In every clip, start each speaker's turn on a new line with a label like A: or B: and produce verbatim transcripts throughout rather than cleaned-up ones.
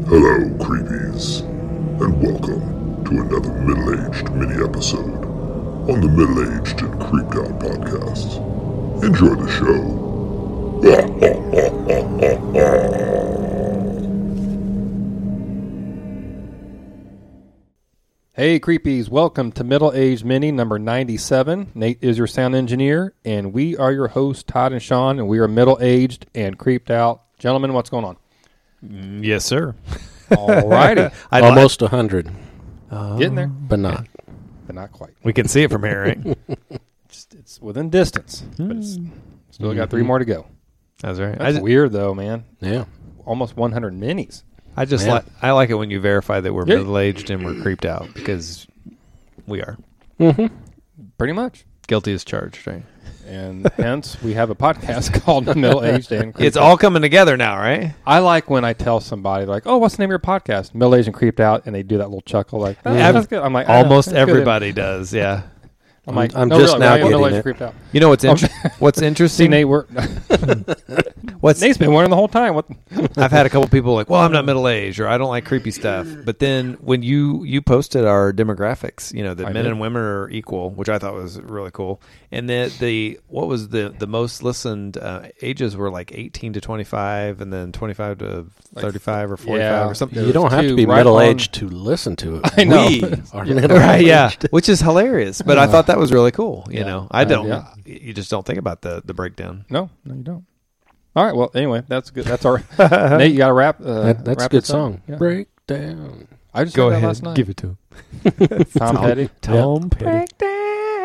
A: Hello, creepies, and welcome to another middle-aged mini-episode on the Middle-Aged and Creeped Out podcast. Enjoy the show.
B: Hey, creepies, welcome to Middle-Aged Mini number ninety-seven. Nate is your sound engineer, and we are your hosts, Todd and Sean, and we are middle-aged and creeped out. Gentlemen, what's going on?
C: Yes, sir.
B: All righty.
D: Almost a hundred.
B: Uh, Getting there.
D: But not.
B: But not quite.
C: We can see it from here, right?
B: Just, it's within distance, but it's still got three more to go.
C: That's right.
B: That's
C: I just,
B: weird, though, man.
D: Yeah.
B: Almost one hundred minis.
C: I just
D: Yeah.
C: like I like it when you verify that we're
B: Yeah.
C: middle-aged and we're creeped out, because we are.
D: Mm-hmm.
B: Pretty much.
C: Guilty as charged, right?
B: And hence, we have a podcast called Middle-Aged and Creeped
C: It's
B: Out.
C: all coming together now, right?
B: I like when I tell somebody, like, oh, what's the name of your podcast? Middle-Aged and Creeped Out, and they do that little chuckle, like, oh,
C: Yeah.
B: that's good. I'm like, oh,
C: Almost
B: that's good.
C: everybody does, yeah.
B: I'm like,
D: I'm
B: no,
D: just
B: really,
D: now
B: I am
D: getting
B: middle-aged
D: it.
B: and creeped out.
C: You know what's inter- what's
B: See,
C: interesting?
B: Nate, we're
C: What's
B: Nate's been wondering the whole time. What?
C: I've had a couple people like, well, I'm not middle-aged, or I don't like creepy stuff. But then when you you posted our demographics, you know, that
B: I
C: men
B: did.
C: and women are equal, which I thought was really cool. And then the what was the the most listened uh, ages were like eighteen to twenty-five, and then twenty-five to thirty-five or forty-five
B: yeah.
C: or something.
D: You don't have
B: two
D: to be
B: right
D: middle-aged to listen to it.
B: I know.
D: We are middle-aged.
C: Right, yeah, which is hilarious. But I thought that was really cool. You
B: Yeah.
C: know, I
B: Uh,
C: don't.
B: yeah.
C: You just don't think about the the breakdown.
B: No, no, you don't. All right. Well, anyway, that's good. That's our Nate. You got to wrap. Uh,
D: That, that's a
B: wrap
D: good
B: this up?
D: song.
B: Yeah.
D: Break down.
B: I just
C: Go
B: heard that
C: ahead,
B: last night.
C: give it to him.
B: Tom Petty.
C: Tom Petty.
B: Breakdown.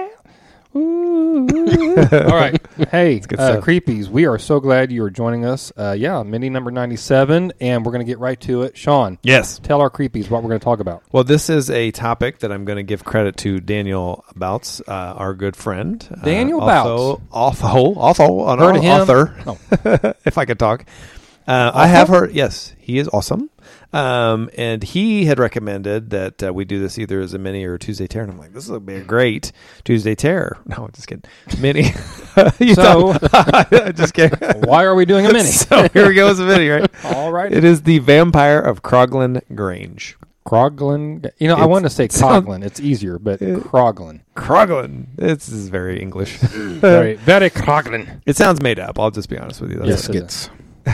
B: Ooh. All right. Hey,
C: good
B: uh,
C: stuff.
B: creepies, we are so glad you are joining us. Uh, yeah, mini number ninety-seven, and we're going to get right to it. Sean,
C: Yes.
B: tell our creepies what we're going to talk about.
C: Well, this is a topic that I'm going to give credit to Daniel Bouts, uh, our good friend.
B: Daniel
C: uh, also,
B: Bouts.
C: Also, also an
B: Heard of him?
C: author,
B: Oh.
C: if I could talk. Uh, I have heard, yes, he is awesome. Um, and he had recommended that uh, we do this either as a mini or a Tuesday Terror. And I'm like, this would be a great Tuesday Terror. No, just kidding. Mini. You
B: So-
C: thought- just kidding.
B: Why are we doing a mini?
C: So here we go as a mini, right?
B: All right.
C: It is the Vampire of Croglan Grange.
B: Croglin. You know, I
C: It's-
B: wanted to say
C: sound-
B: Coglin. It's easier, but Croglin.
C: Croglan. This is very English.
B: Very, very Croglin.
C: It sounds made up. I'll just be honest with you. That's it.
D: Biscuits.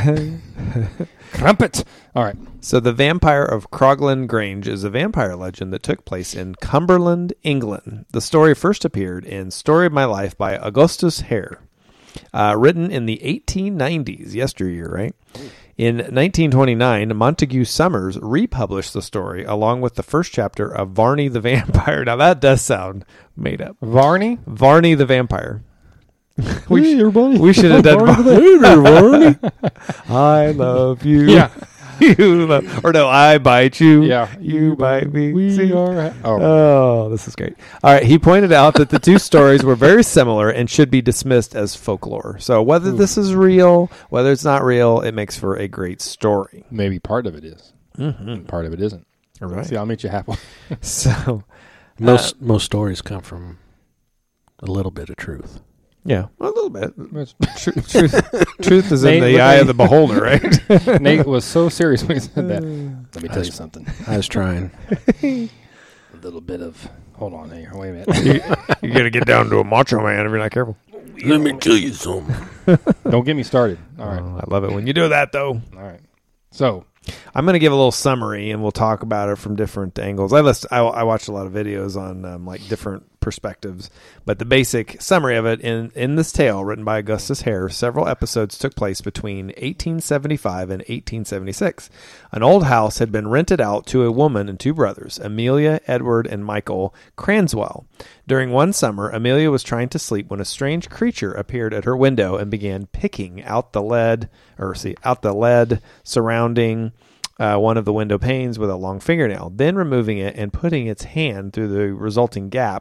B: Crumpet. All right.
C: So the Vampire of Croglan Grange is a vampire legend that took place in Cumberland, England. The story first appeared in Story of My Life by Augustus Hare, uh, written in the eighteen nineties, yesteryear, right? In nineteen twenty-nine, Montague Summers republished the story along with the first chapter of Varney the Vampire. Now that does sound made up.
B: Varney.
C: Varney the Vampire. we,
D: Hey,
C: sh-
D: everybody.
C: we should have done
D: Hey there, Varney.
C: I love you.
B: Yeah.
C: You love, or no, I bite you.
B: Yeah.
C: You bite me.
B: We
C: See?
B: are. Oh.
C: Oh, this is great. All right. He pointed out that the two stories were very similar and should be dismissed as folklore. So whether this is real, whether it's not real, it makes for a great story.
B: Maybe part of it is.
C: Mm-hmm.
B: Part of it isn't.
C: All right.
B: See, I'll meet you halfway.
C: So,
D: Most most stories come from a little bit of truth.
C: yeah, a little bit.
B: Nate
C: Tru- truth, truth is in
B: Nate,
C: the
B: look
C: eye
B: at
C: of the beholder, right?
B: was so serious when he said that. Let me tell you something.
D: I was trying.
B: A little bit of. Hold on here. Wait a minute.
C: You're going to get down to a macho man if you're not careful.
D: Let me tell you something.
B: Don't get me started. All right.
C: Oh, I love it when you do that, though.
B: All right. So,
C: I'm going to give a little summary, and we'll talk about it from different angles. I list, I, I watched a lot of videos on um, like different perspectives, but the basic summary of it in in this tale, written by Augustus Hare, several episodes took place between eighteen seventy-five and eighteen seventy-six. An old house had been rented out to a woman and two brothers, Amelia, Edward, and Michael Cranswell. During one summer, Amelia was trying to sleep when a strange creature appeared at her window and began picking out the lead, or see, out the lead surrounding Uh, one of the window panes with a long fingernail, then removing it and putting its hand through the resulting gap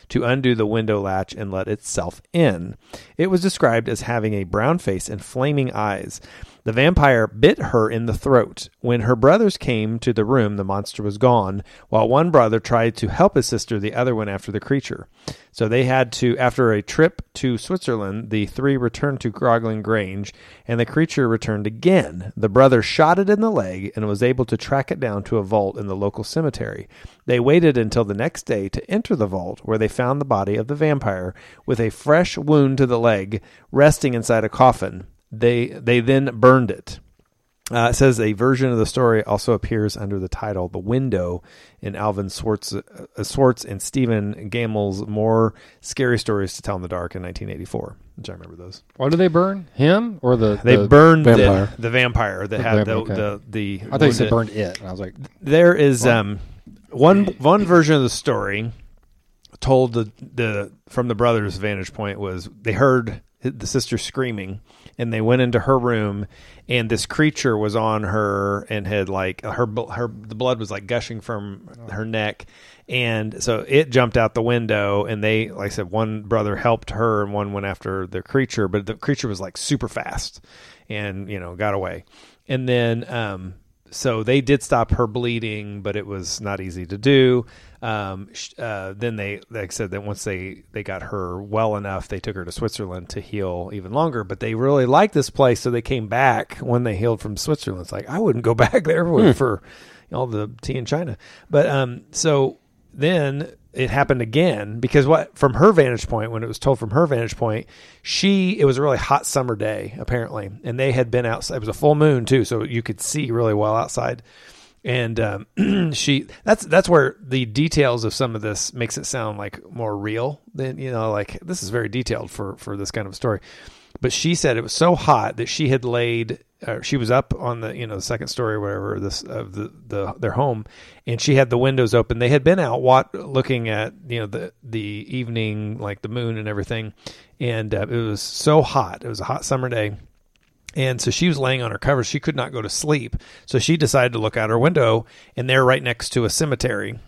C: to undo the window latch and let itself in. It was described as having a brown face and flaming eyes. The vampire bit her in the throat. When her brothers came to the room, the monster was gone. While one brother tried to help his sister, the other went after the creature. So they had to, after a trip to Switzerland, the three returned to Grogling Grange, and the creature returned again. The brother shot it in the leg and was able to track it down to a vault in the local cemetery. They waited until the next day to enter the vault, where they found the body of the vampire with a fresh wound to the leg, resting inside a coffin. They they then burned it. Uh, it says a version of the story also appears under the title "The Window" in Alvin Swartz, uh, Swartz and Stephen Gamel's More Scary Stories to Tell in the Dark in nineteen eighty-four, which I remember those.
B: Why did they burn him or the?
C: They
B: the
C: burned
D: vampire.
C: The, the vampire that
B: The
C: had the,
B: vampire,
C: the the.
B: I thought you said
C: wounded-
B: burned it. And I was like,
C: There is um one one version of the story told the the from the brothers' vantage point was they heard the sister screaming, and they went into her room, and this creature was on her and had like her her the blood was like gushing from her neck, and so it jumped out the window, and they, like I said, one brother helped her and one went after the creature, but the creature was like super fast and, you know, got away. And then um so they did stop her bleeding, but it was not easy to do. Um, uh, then they, like I said, that once they, they got her well enough, they took her to Switzerland to heal even longer. But they really liked this place, so they came back when they healed from Switzerland. It's like, I wouldn't go back there for, for all the tea in China. But um, so then it happened again, because what from her vantage point, when it was told from her vantage point, she it was a really hot summer day apparently, and they had been outside. It was a full moon too, so you could see really well outside. And um, she that's that's where the details of some of this makes it sound like more real than, you know, like this is very detailed for for this kind of story. But she said it was so hot that she had laid. Uh, she was up on the, you know, the second story or whatever this of the, the their home, and she had the windows open. They had been out wat- looking at, you know, the the evening, like the moon and everything, and uh, it was so hot. It was a hot summer day, and so she was laying on her covers. She could not go to sleep, so she decided to look out her window, and they're right next to a cemetery.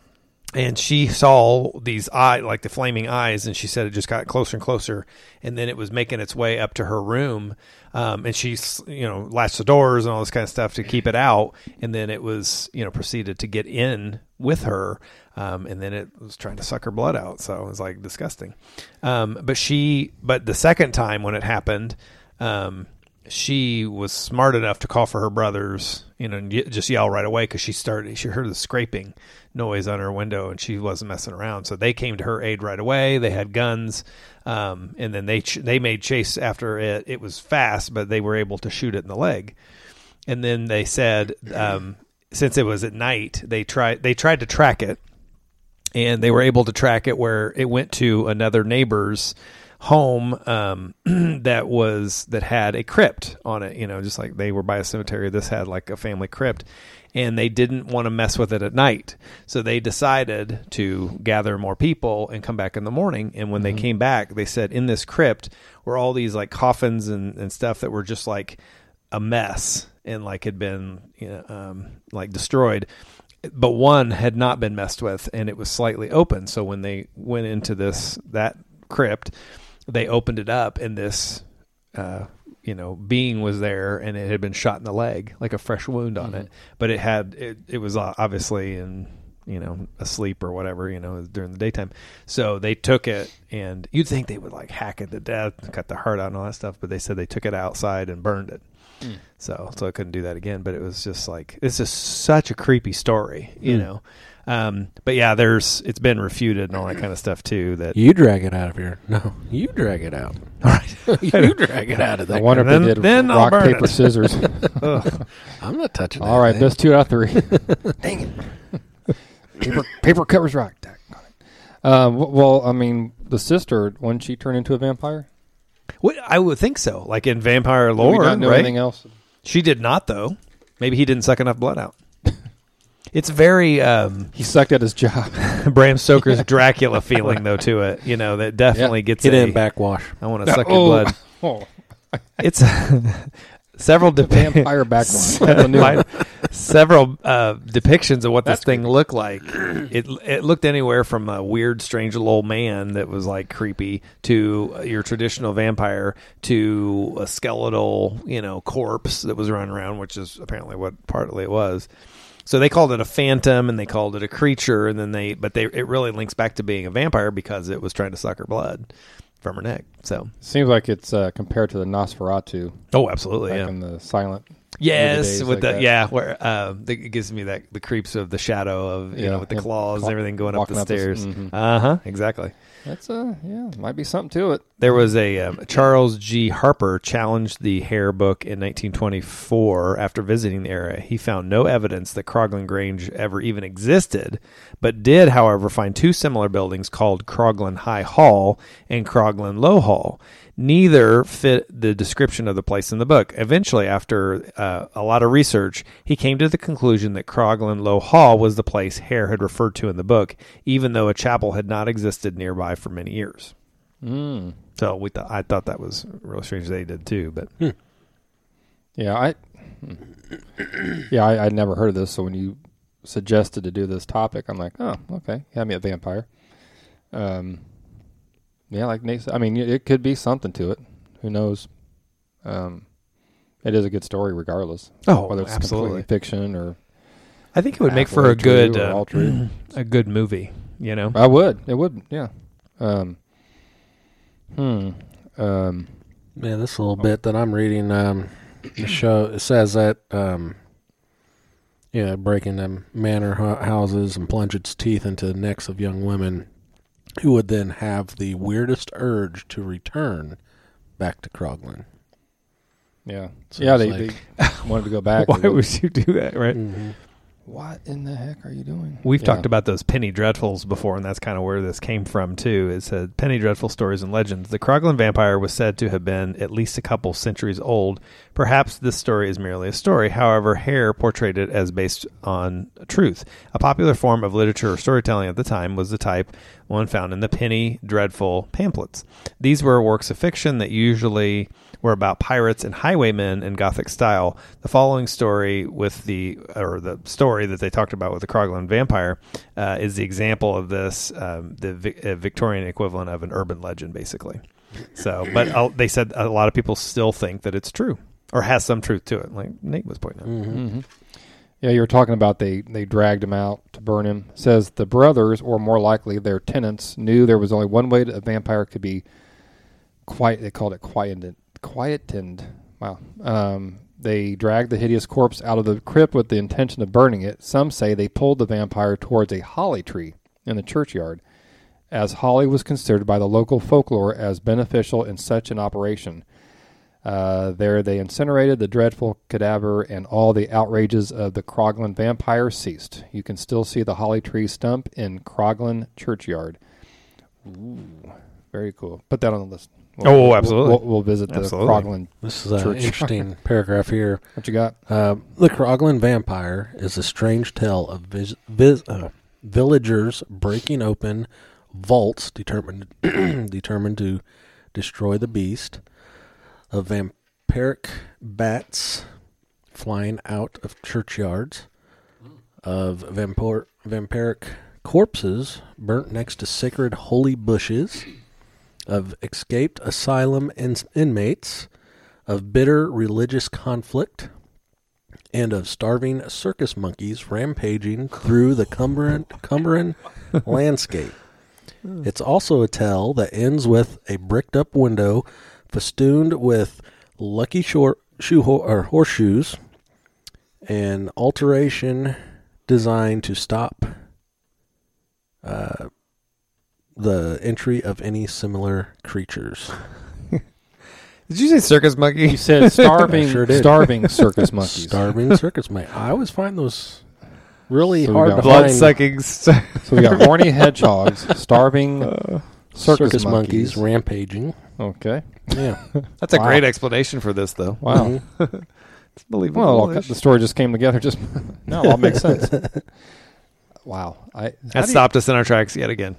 C: And she saw these eye, like the flaming eyes, and she said it just got closer and closer, and then it was making its way up to her room. Um, and she, you know, latched the doors and all this kind of stuff to keep it out, and then it was, you know, proceeded to get in with her, um, and then it was trying to suck her blood out. So it was like disgusting. Um, but she, but the second time when it happened, um, she was smart enough to call for her brothers, you know, and just yell right away, because she started, she heard the scraping noise on her window, and she wasn't messing around. So they came to her aid right away. They had guns, um, and then they ch- they made chase after it. It was fast, but they were able to shoot it in the leg. And then they said, um, since it was at night, they tried they tried to track it, and they were able to track it where it went to another neighbor's home um, that was that had a crypt on it. You know, just like they were by a cemetery, this had like a family crypt. And they didn't want to mess with it at night. So they decided to gather more people and come back in the morning. And when mm-hmm. they came back, they said in this crypt were all these like coffins and, and stuff that were just like a mess and like had been, you know, um, like destroyed. But one had not been messed with, and it was slightly open. So when they went into this, that crypt, they opened it up, and this, uh, you know, being was there, and it had been shot in the leg, like a fresh wound on mm-hmm. it. But it had, it, it was obviously in, you know, asleep or whatever, you know, during the daytime. So they took it, and you'd think they would like hack it to death, cut the heart out and all that stuff. But they said they took it outside and burned it. Mm. So, so I couldn't do that again. But it was just like, it's just such a creepy story, you mm. know. Um, but yeah, there's, it's been refuted and all that kind of stuff too. That
D: you drag it out of here. No, you drag it out.
C: All right.
D: You drag it out of there.
B: I wonder if
C: then,
B: they did
C: then
B: rock, paper,
C: it.
B: scissors.
D: I'm not touching that.
B: All right,
D: thing.
B: that's two out of three. Dang it. Paper, paper covers rock. Um, well, I mean, the sister, when she turned into a vampire?
C: What, I would think so. Like in vampire
B: Do
C: lore,
B: we not know
C: right?
B: anything else?
C: She did not, though. Maybe he didn't suck enough blood out. It's very um,
B: he sucked at his job.
C: Bram Stoker's Dracula feeling, though, to it. You know, that definitely
B: yeah.
C: gets
D: He
C: a,
D: didn't backwash.
C: I want to suck
B: oh.
C: your blood.
B: Oh.
C: It's several
B: the
C: dep-
B: vampire backwash.
C: se- several uh, depictions of what
B: That's
C: this thing looked like. It it looked anywhere from a weird, strange little old man that was like creepy to your traditional vampire to a skeletal, you know, corpse that was running around, which is apparently what partly it was. So they called it a phantom and they called it a creature, and then they but they it really links back to being a vampire because it was trying to suck her blood from her neck. So
B: Seems like it's uh, compared to the Nosferatu
C: oh, absolutely,
B: back
C: yeah.
B: in the silent.
C: Yes,
B: days
C: with
B: like
C: the
B: that.
C: yeah, where uh, it gives me that the creeps of the shadow of you
B: Yeah,
C: know with the
B: yeah.
C: claws
B: Cla-
C: and everything going up
B: walking
C: the
B: up the s-
C: stairs.
B: mhm.
C: Uh huh. Exactly.
B: That's uh yeah, might be something to it.
C: There was a um, Charles G. Harper challenged the Hare book in nineteen twenty-four after visiting the area. He found no evidence that Croglan Grange ever even existed, but did, however, find two similar buildings called Croglan High Hall and Croglan Low Hall. Neither fit the description of the place in the book. Eventually, after uh, a lot of research, he came to the conclusion that Croglan Low Hall was the place Hare had referred to in the book, even though a chapel had not existed nearby for many years.
B: Mm.
C: So we thought I thought that was really strange they did too. But
B: Yeah, I yeah I, I'd never heard of this. So when you suggested to do this topic, I'm like, oh, okay, have me a vampire. Um, yeah, like Nate said, I mean, it could be something to it. Who knows? Um, it is a good story, regardless.
C: Oh,
B: whether it's
C: absolutely.
B: completely fiction or
C: I think it would make for
B: halfway
C: a good
B: true or
C: uh,
B: all true.
C: a good movie. You know,
B: I would. It would. Yeah. Um, hmm. Um,
D: Yeah, this little bit that I'm reading, um, the show, it says that, um, yeah, breaking them manor hu- houses and plunge its teeth into the necks of young women who would then have the weirdest urge to return back to Croglan.
B: yeah.
D: So
B: yeah.
D: it's
B: They,
D: like-
B: they wanted to go back.
C: why
B: They go,
C: would you do that? Right.
D: Mm-hmm.
B: what in the heck are you doing?
C: We've
B: Yeah.
C: talked about those Penny Dreadfuls before, and that's kind of where this came from, too. It said, Penny Dreadful Stories and Legends. The Croglan vampire was said to have been at least a couple centuries old. Perhaps this story is merely a story. However, Hare portrayed it as based on truth. A popular form of literature or storytelling at the time was the type one found in the Penny Dreadful pamphlets. These were works of fiction that usually were about pirates and highwaymen in Gothic style. The following story with the, or the story that they talked about with the Croglan vampire uh, is the example of this, um, the vi- uh, Victorian equivalent of an urban legend, basically. So, but uh, they said a lot of people still think that it's true or has some truth to it, like Nate was pointing out.
D: Mm-hmm.
B: hmm Yeah, you were talking about they, they dragged him out to burn him. It says the brothers, or more likely their tenants, knew there was only one way a vampire could be quiet. They called it quietened. Quietened. Wow. Um, they dragged the hideous corpse out of the crypt with the intention of burning it. Some say they pulled the vampire towards a holly tree in the churchyard, as holly was considered by the local folklore as beneficial in such an operation. Uh, there they incinerated the dreadful cadaver, and all the outrages of the Croglan vampire ceased. You can still see the holly tree stump in Croglan churchyard. Ooh, very cool. Put that on the list. We'll,
C: Oh,
B: we'll-
C: absolutely.
B: We'll, we'll visit the
C: Absolutely.
B: Croglan.
D: This is an
B: Church.
D: interesting paragraph here.
B: What you got?
D: Uh, the Croglan vampire is a strange tale of vis- vis- uh, villagers breaking open vaults determined determined to destroy the beast, of vampiric bats flying out of churchyards, of vampor- vampiric corpses burnt next to sacred holy bushes, of escaped asylum in- inmates, of bitter religious conflict, and of starving circus monkeys rampaging through the Cumbrian, Cumbrian landscape. It's also a tale that ends with a bricked-up window festooned with lucky short shoe ho- or horseshoes, an alteration designed to stop uh, the entry of any similar creatures.
C: Did you say circus monkey?
B: You said starving,
D: I sure did.
B: starving circus monkeys.
D: Starving circus monkeys. I always find those really
B: So we
D: hard
B: got
D: to
C: Blood
D: find.
C: sucking.
B: So we got horny hedgehogs, starving circus,
D: circus monkeys.
B: monkeys.
D: rampaging.
B: Okay.
D: Yeah.
C: That's a
B: Wow.
C: great explanation for this, though.
B: Wow.
C: It's believable.
B: Well, all, the story just came together. Just no, it all makes sense. Wow. I how
C: that
B: do you-
C: stopped us in our tracks yet again.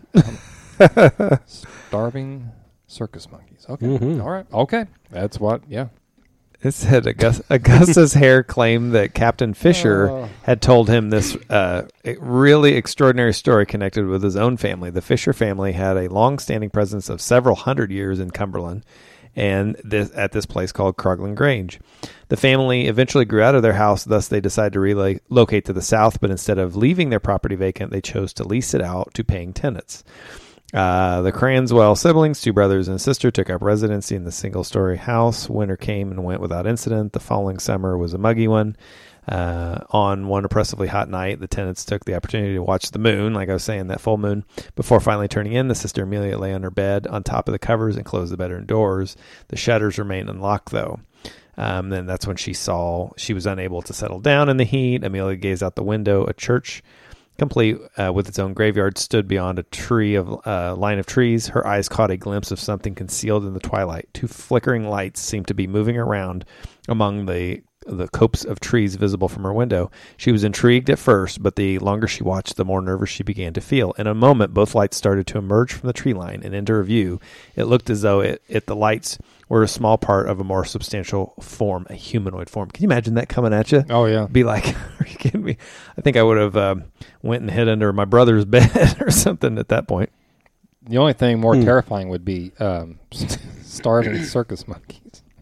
B: Starving circus monkeys. Okay.
D: Mhm.
B: All right. Okay. That's what. Yeah.
C: It said August, Augustus Hare claimed that Captain Fisher
B: Oh.
C: had told him this uh, really extraordinary story connected with his own family. The Fisher family had a long-standing presence of several hundred years in Cumberland, and this, at this place called Crogland Grange. The family eventually grew out of their house, thus they decided to relocate to the south, but instead of leaving their property vacant, they chose to lease it out to paying tenants. Uh, the Cranswell siblings, two brothers and a sister, took up residency in the single-story house. Winter came and went without incident. The following summer was a muggy one. Uh, on one oppressively hot night, the tenants took the opportunity to watch the moon, like I was saying, that full moon. Before finally turning in, the sister Amelia lay on her bed on top of the covers and closed the bedroom doors. The shutters remained unlocked, though. Um, then that's when she saw she was unable to settle down in the heat. Amelia gazed out the window. A church, complete uh, with its own graveyard, stood beyond a tree of uh, line of trees. Her eyes caught a glimpse of something concealed in the twilight. Two flickering lights seemed to be moving around among the the copse of trees visible from her window. She was intrigued at first, but the longer she watched, the more nervous she began to feel. In a moment, both lights started to emerge from the tree line and into her view. It looked as though it, it the lights were a small part of a more substantial form, a humanoid form. Can you imagine that coming at you?
B: Oh, yeah.
C: Be like, are you kidding me? I think I would have um, went and hid under my brother's bed or something at that point.
B: The only thing more
D: Hmm.
B: terrifying would be um, starving circus monkeys.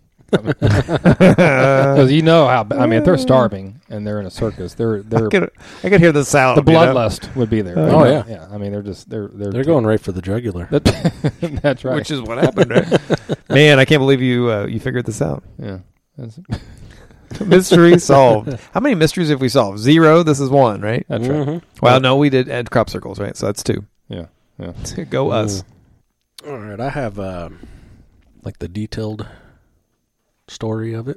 C: Uh,
B: Because you know how, I mean, if they're starving and they're in a circus, they're, they're
C: I could, I could hear the sound.
B: the
C: you know?
B: bloodlust would be there.
D: Oh, yeah.
B: Yeah. I mean, they're just, they're, they're,
D: They're going right for the jugular.
B: That, that's right.
C: Which is what happened, right? Man, I can't believe you uh, you figured this out.
B: yeah. That's,
C: Mystery solved. How many mysteries have we solved? Zero. This is one, right?
B: that's right.
D: Mhm.
C: Well, no, we did add crop circles, right? So that's two.
B: Yeah. Yeah.
C: Go us.
D: All right, I have uh, like the detailed story of it,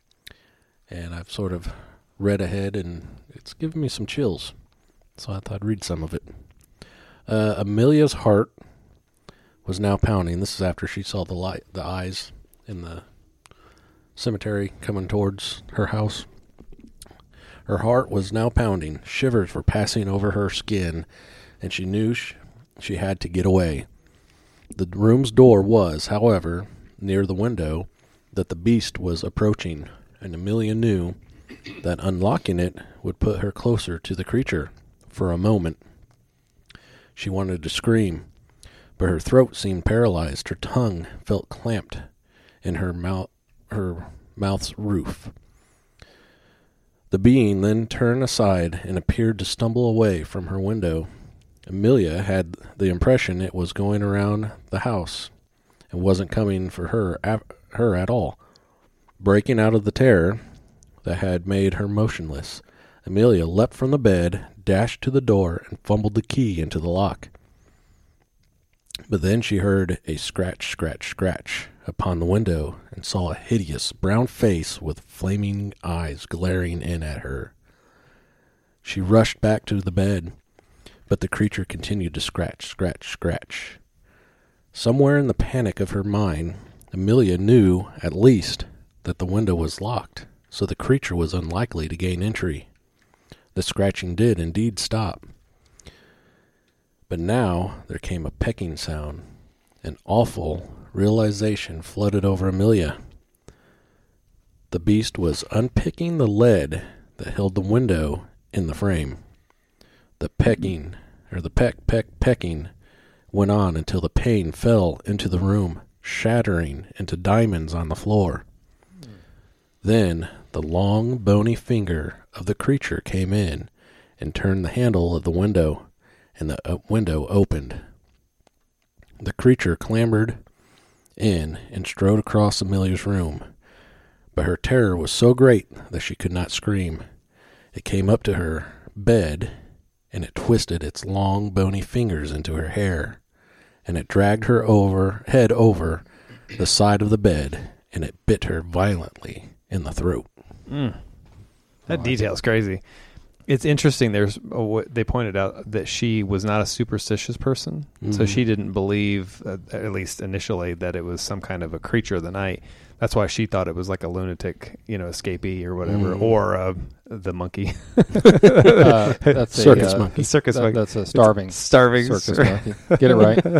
D: and I've sort of read ahead, and it's given me some chills. So I thought I'd read some of it. Uh, Amelia's heart was now pounding. This is after she saw the light, the eyes in the cemetery coming towards her house. Her heart was now pounding. Shivers were passing over her skin, and she knew sh- she had to get away. The room's door was, however, near the window that the beast was approaching, and Amelia knew that unlocking it would put her closer to the creature. For a moment, she wanted to scream, but her throat seemed paralyzed. Her tongue felt clamped in her mouth, her mouth's roof. The being then turned aside and appeared to stumble away from her window. Amelia had the impression it was going around the house and wasn't coming for her her at all. Breaking out of the terror that had made her motionless, Amelia leapt from the bed, dashed to the door, and fumbled the key into the lock. But then she heard a scratch, scratch, scratch upon the window and saw a hideous brown face with flaming eyes glaring in at her. She rushed back to the bed, but the creature continued to scratch, scratch, scratch. Somewhere in the panic of her mind, Amelia knew, at least, that the window was locked, so the creature was unlikely to gain entry. The scratching did indeed stop. But now there came a pecking sound. An awful realization flooded over Amelia. The beast was unpicking the lead that held the window in the frame. The pecking, or the peck, peck, pecking, went on until the pane fell into the room, shattering into diamonds on the floor. Mm. Then the long, bony finger of the creature came in and turned the handle of the window, and the uh, window opened. The creature clambered in and strode across Amelia's room, but her terror was so great that she could not scream. It came up to her bed, and it twisted its long, bony fingers into her hair, and it dragged her over head over the side of the bed, and it bit her violently in the throat.
C: Mm. That detail's crazy. It's interesting. There's uh, what they pointed out that she was not a superstitious person, mm-hmm. so she didn't believe, uh, at least initially, that it was some kind of a creature of the night. That's why she thought it was like a lunatic, you know, escapee or whatever,
D: Mm.
C: or uh, the monkey.
B: uh, that's a,
D: Circus
B: uh,
D: monkey.
C: Circus
B: that-
C: monkey.
B: That's a starving
C: It's starving
B: circus
C: cir-
B: monkey. Get it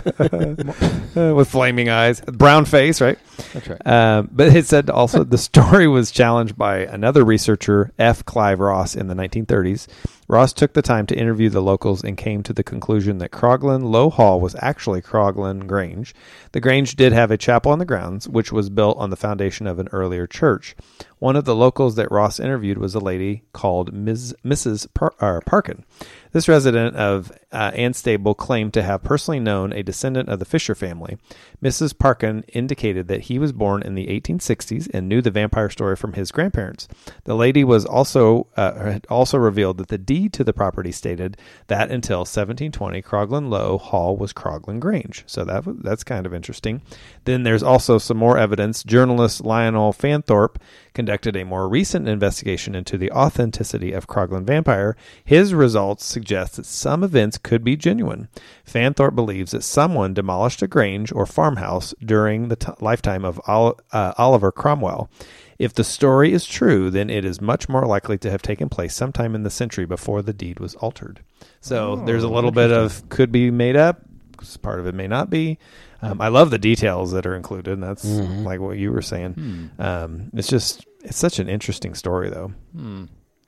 B: right.
C: Uh, with flaming eyes, brown face, right?
B: That's right.
C: Um, but it said also the story was challenged by another researcher, F. Clive Ross, in the nineteen thirties. Ross took the time to interview the locals and came to the conclusion that Croglan Low Hall was actually Croglan Grange. The Grange did have a chapel on the grounds, which was built on the foundation of an earlier church. One of the locals that Ross interviewed was a lady called Miz Missus Par- uh, Parkin. This resident of uh, Anstable claimed to have personally known a descendant of the Fisher family. Missus Parkin indicated that he was born in the eighteen sixties and knew the vampire story from his grandparents. The lady was also uh, had also revealed that the deed to the property stated that until seventeen twenty, Croglan Low Hall was Croglan Grange. So that w- that's kind of interesting. Then there's also some more evidence. Journalist Lionel Fanthorpe conducted a more recent investigation into the authenticity of Croglan Vampire. His results suggest that some events could be genuine. Fanthorpe believes that someone demolished a grange or farmhouse during the t- lifetime of Ol- uh, Oliver Cromwell. If the story is true, then it is much more likely to have taken place sometime in the century before the deed was altered. So
B: Oh,
C: there's a little bit of could be made up. Part of it may not be. Um, I love the details that are included. And that's
D: Mhm.
C: like what you were saying.
B: Hmm.
C: Um, it's just it's such an interesting story, though.
B: Hmm.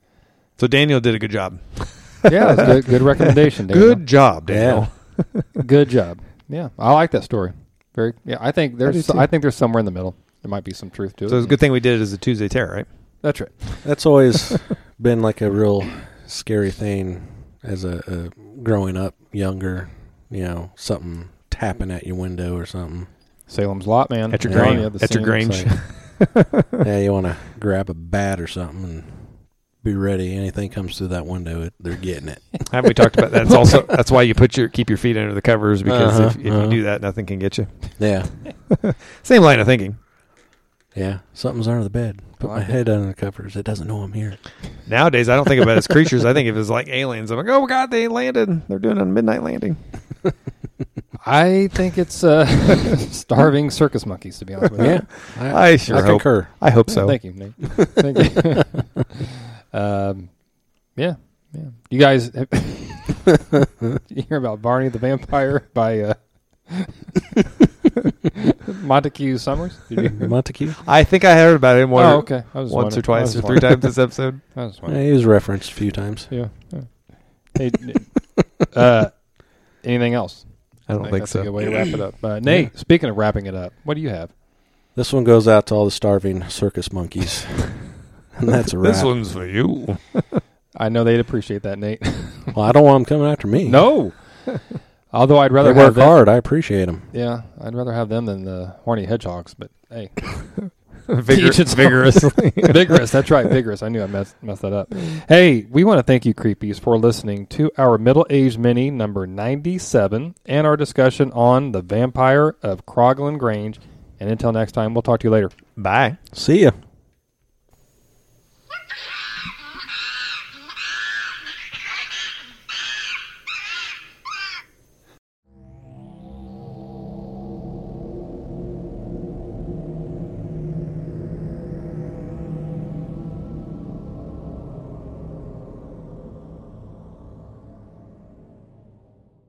C: So Daniel did a good job.
B: Yeah, that's good, good recommendation, Daniel.
C: Good job, Daniel.
B: Good job. Yeah, I like that story. Very. Yeah, I think there's.
C: do too.
B: I think there's somewhere in the middle. There might be some truth to it.
C: So it's a good thing we did it as a Tuesday Terror, right?
B: That's right.
D: That's always been like a real scary thing as a, a growing up younger, you know, something tapping at your window or something.
B: Salem's Lot, man.
C: At your
B: I'm telling
C: Grange.
B: you, the
C: At your
B: scene
C: Grange.
B: looks like-
D: Yeah, you want to grab a bat or something and be ready. Anything comes through that window, it, they're getting it.
C: Haven't we talked about that? That's also that's why you put your keep your feet under the covers because
D: Uh-huh,
C: if, if
D: uh-huh.
C: you do that, nothing can get you.
D: Yeah,
C: Same line of thinking.
D: yeah. Something's under the bed. Put
B: I
D: my
B: like it.
D: head under the covers. It doesn't know I'm here.
C: Nowadays, I don't think about it as creatures. I think of it as like aliens. I'm like, oh my god, they landed. They're doing a midnight landing.
B: I think it's uh, starving circus monkeys, to be honest with you.
D: Yeah, I,
C: I sure
D: I
C: hope.
D: concur.
C: I hope
B: Yeah,
C: so.
B: thank you, Nate. Thank you. um, yeah, yeah. You guys, you hear about Barney the Vampire by uh, Montague Summers? Did you?
D: Montague.
C: I think I heard about it more
B: Oh, okay. I was
C: once
B: wondering.
C: or twice
B: I was
C: or three
B: wondering.
C: times this episode.
B: I was
D: Yeah,
B: wondering.
D: he was referenced a few times.
B: Yeah. yeah. Hey, uh, anything else?
C: I don't think
B: that's a good
C: so.
B: way to wrap it up. Uh, Nate, speaking of wrapping it up, what do you have?
D: This one goes out to all the starving circus monkeys. And that's a wrap.
C: This one's for you.
B: I know they'd appreciate that, Nate.
D: Well, I don't want them coming after me.
B: No. Although I'd
D: They
B: rather
D: work
B: have them,
D: hard. I appreciate them.
B: Yeah, I'd rather have them than the horny hedgehogs. But hey,
C: Vigor-
B: Each its own.
C: vigorously.
B: vigorous. That's right, vigorous. I knew I messed messed that up. Hey, we want to thank you, creepies, for listening to our middle-aged mini number ninety-seven and our discussion on the vampire of Croglan Grange. And until next time, we'll talk to you later.
C: Bye.
D: See ya.